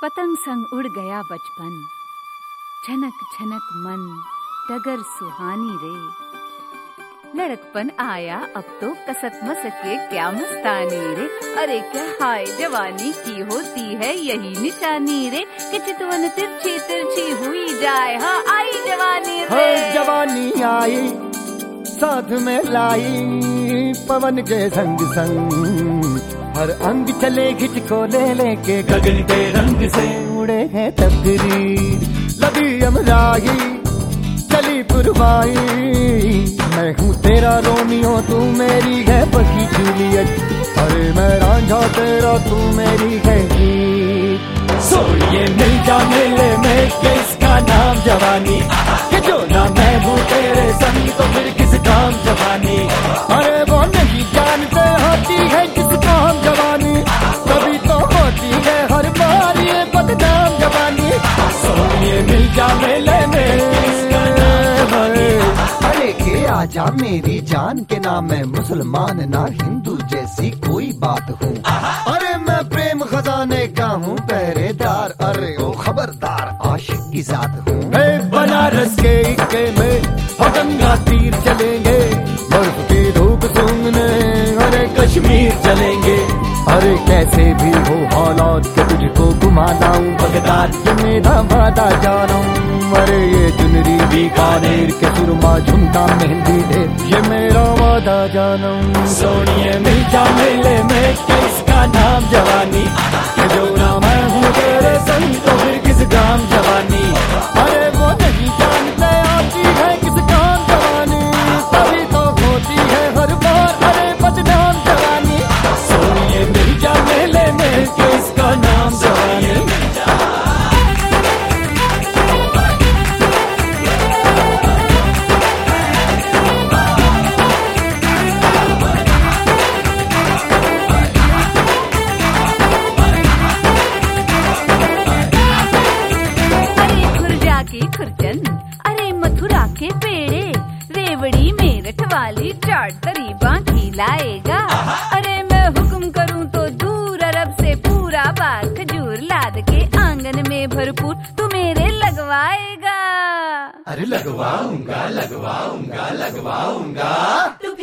पतंग संग उड़ गया बचपन, छनक छनक मन डगर सुहानी रे। लड़कपन आया अब तो कसक मसके क्या मस्तानी रे। अरे क्या हाय जवानी की होती है यही निशानी रे, कि चितवन तिरछी तिरछी हुई जाए हाँ आई जवानी रे। जवानी आई साथ में लाई पवन के संग संग, हर अंग चले खिंच को ले लेके गगन के रंग से उड़े हैं तकदीर। लबी अमराई चली पुरवाई, मैं हूँ तेरा रोमियो तू मेरी है बकी जूलियट, अरे मैं रांझा तेरा तू मेरी है गीत। सोनिए मिल जा मेले में किसका नाम जवानी, कि जो ना मैं हूँ तेरे संग तो फिर किस काम जवानी। अरे वो नहीं जानते होती है किस काम जवानी, कभी तो होती है हर बार ये बदनाम जवानी। सोनिए मिल जा मेले में के आजा मेरी जान, के ना मैं मुसलमान ना हिंदू जैसी कोई बात हूँ। अरे मैं प्रेम खजाने का हूँ पहरेदार, अरे ओ खबरदार आशिक की जात हूँ। बनारस के इक्के में गंगा तीर चलेंगे, बर्फ की धूप सूंघने अरे कश्मीर चलेंगे। अरे कैसे भी हो हालात के तुझको घुमा लाऊं बगदाद, ये मेरा वादा जानूं। अरे ये चुनरी बीकानेर के सुरमा झुमका मेहंदी दे, ये मेरा वादा जानूं। सोनिए मिल जा मेले में किसका नाम जवानी, कि जो ना मैं हूँ तेरे संग तो फिर किस काम जवानी। अरे वो नहीं जानते आती है किस काम जवानी, तभी तो होती है हर बार अरे बदनाम जवानी। सोनिए मिल जा मेले में किसका नाम जवानी। खुरचन अरे मथुरा के पेड़े, रेवड़ी मेरठ वाली चाट तरीबा खिलाएगा। अरे मैं हुक्म करूं तो दूर अरब से पूरा बाग खजूर लाद के आंगन में भरपूर तू मेरे लगवाएगा। अरे लगवाऊंगा लगवाऊंगा लगवाऊंगा।